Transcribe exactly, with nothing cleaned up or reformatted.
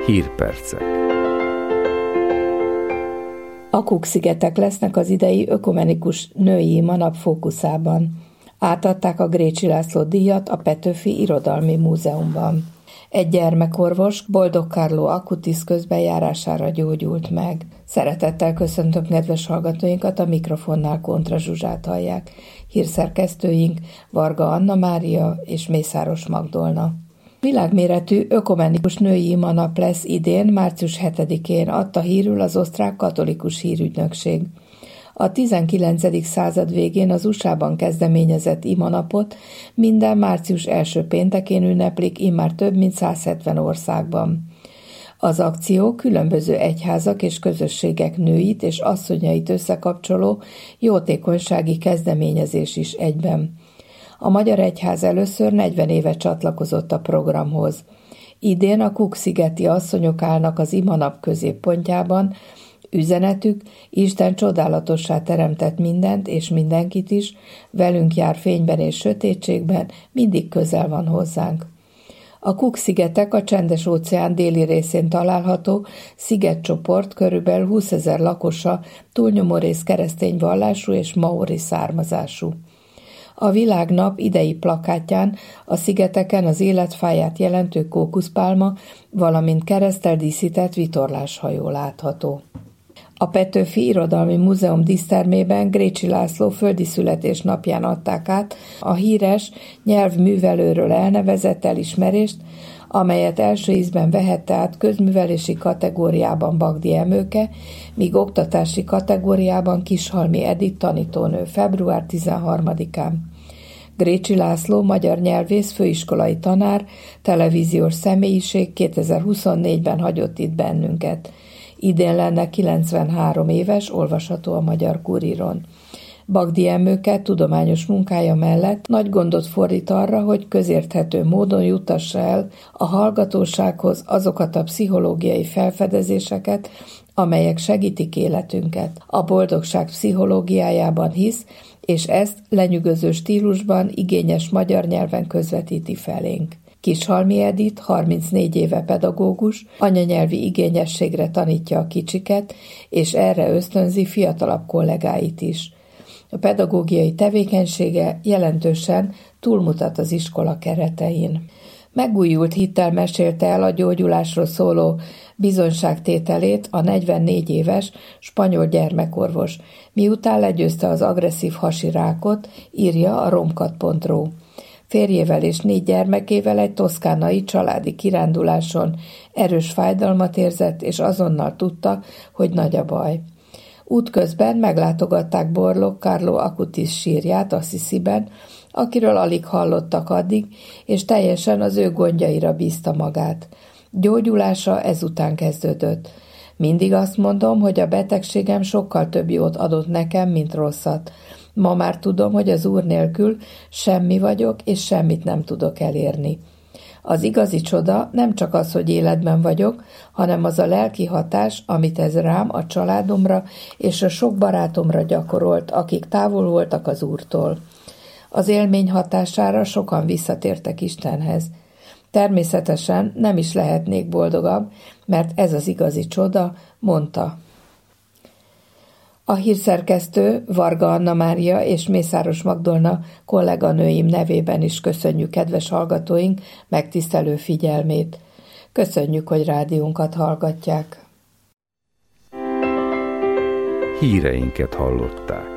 Hírpercek. A Cook-szigetek lesznek az idei ökumenikus női imanap fókuszában. Átadták a Grécsi László díjat a Petőfi Irodalmi Múzeumban. Egy gyermekorvos, Boldog Carlo Acutis közbenjárására gyógyult meg. Szeretettel köszöntöm kedves hallgatóinkat, a mikrofonnál Kontra Zsuzsát hallják. Hírszerkesztőink Varga Anna Mária és Mészáros Magdolna. Világméretű ökumenikus női imanap lesz idén, március hetedikén, adta hírül az osztrák katolikus hírügynökség. A tizenkilencedik század végén az u es á-ban kezdeményezett imanapot minden március első péntekén ünneplik immár több mint száz hetven országban. Az akció különböző egyházak és közösségek nőit és asszonyait összekapcsoló jótékonysági kezdeményezés is egyben. A Magyar Egyház először negyven éve csatlakozott a programhoz. Idén a Cook-szigeti asszonyok állnak az imanap középpontjában. Üzenetük: Isten csodálatossá teremtett mindent és mindenkit is, velünk jár fényben és sötétségben, mindig közel van hozzánk. A Cook-szigetek a Csendes-óceán déli részén található szigetcsoport, körülbelül húszezer lakosa, túlnyomórészt keresztény vallású és maori származású. A Világnap idei plakátján a szigeteken az életfáját jelentő kókuszpálma, valamint kereszttel díszített vitorláshajó látható. A Petőfi Irodalmi Múzeum dísztermében Grécsi László földi születésnapján adták át a híres nyelvművelőről elnevezett elismerést, amelyet első ízben vehette át közművelési kategóriában Bagdi Emőke, míg oktatási kategóriában Kishalmi Edith tanítónő február tizenharmadikán. Grécsi László magyar nyelvész, főiskolai tanár, televíziós személyiség kétezer-huszonnégyben hagyott itt bennünket. Idén lenne kilencvenhárom éves, olvasható a Magyar Kuríron. Bagdi Emőke tudományos munkája mellett nagy gondot fordít arra, hogy közérthető módon juttassa el a hallgatósághoz azokat a pszichológiai felfedezéseket, amelyek segítik életünket. A boldogság pszichológiájában hisz, és ezt lenyűgöző stílusban, igényes magyar nyelven közvetíti felénk. Kishalmi Edith, harmincnégy éve pedagógus, anyanyelvi igényességre tanítja a kicsiket, és erre ösztönzi fiatalabb kollégáit is. A pedagógiai tevékenysége jelentősen túlmutat az iskola keretein. Megújult hittel mesélte el a gyógyulásról szóló bizonyságtételét a negyvennégy éves spanyol gyermekorvos, miután legyőzte az agresszív hasi rákot, írja a romkat pont ru. Férjével és négy gyermekével egy toszkánai családi kiránduláson erős fájdalmat érzett, és azonnal tudta, hogy nagy a baj. Útközben meglátogatták Boldog Carlo Acutis sírját Assisiben, akiről alig hallottak addig, és teljesen az ő gondjaira bízta magát. Gyógyulása ezután kezdődött. Mindig azt mondom, hogy a betegségem sokkal több jót adott nekem, mint rosszat. Ma már tudom, hogy az Úr nélkül semmi vagyok, és semmit nem tudok elérni. Az igazi csoda nem csak az, hogy életben vagyok, hanem az a lelki hatás, amit ez rám, a családomra és a sok barátomra gyakorolt, akik távol voltak az Úrtól. Az élmény hatására sokan visszatértek Istenhez. Természetesen nem is lehetnék boldogabb, mert ez az igazi csoda, mondta. A hírszerkesztő Varga Anna Mária és Mészáros Magdolna kolléganőim nevében is köszönjük kedves hallgatóink megtisztelő figyelmét. Köszönjük, hogy rádiónkat hallgatják. Híreinket hallották.